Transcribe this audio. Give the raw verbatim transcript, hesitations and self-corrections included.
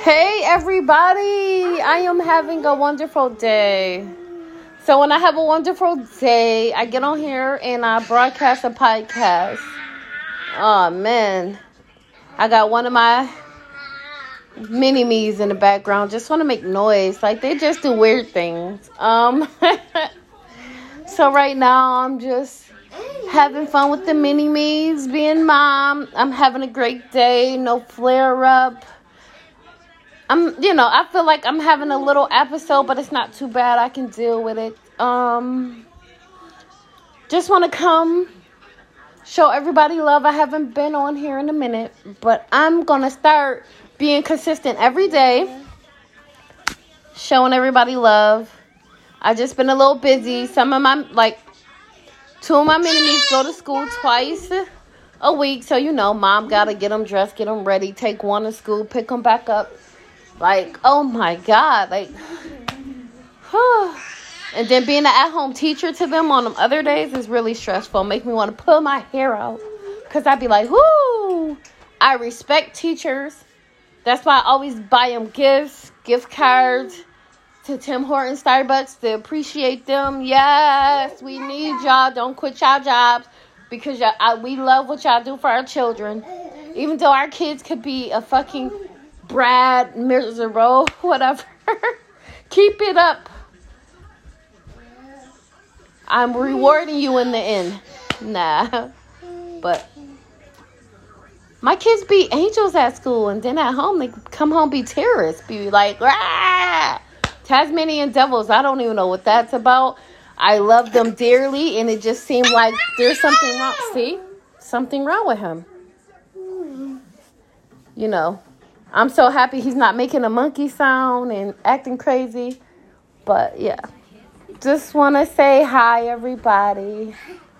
Hey everybody, I am having a wonderful day. So when I have a wonderful day, I get on here and I broadcast a podcast. Oh man, I got one of my mini-me's in the background. Just want to make noise. Like they just do weird things. Um, so right now I'm just having fun with the mini-me's, being mom. I'm having a great day, no flare-up. I'm, you know, I feel like I'm having a little episode, but it's not too bad. I can deal with it. Um, just want to come show everybody love. I haven't been on here in a minute, but I'm going to start being consistent every day, showing everybody love. I just been a little busy. Some of my, like, two of my mini-me's go to school twice a week. So, you know, mom got to get them dressed, get them ready, take one to school, pick them back up. Like, oh my God, like, whew. And then being an at-home teacher to them on them other days is really stressful. Make me want to pull my hair out. Because I'd be like, whoo, I respect teachers. That's why I always buy them gifts, gift cards to Tim Hortons, Starbucks to appreciate them. Yes, we need y'all. Don't quit y'all jobs because y'all, I, we love what y'all do for our children. Even though our kids could be a fucking Brad, miserable, whatever. Keep it up. I'm rewarding you in the end. Nah. But my kids be angels at school, and then at home they come home be terrorists. Be like, rah! Tasmanian devils. I don't even know what that's about. I love them dearly, and it just seemed like there's something wrong. See? Something wrong with him. You know. I'm so happy he's not making a monkey sound and acting crazy. But, yeah. Just want to say hi, everybody.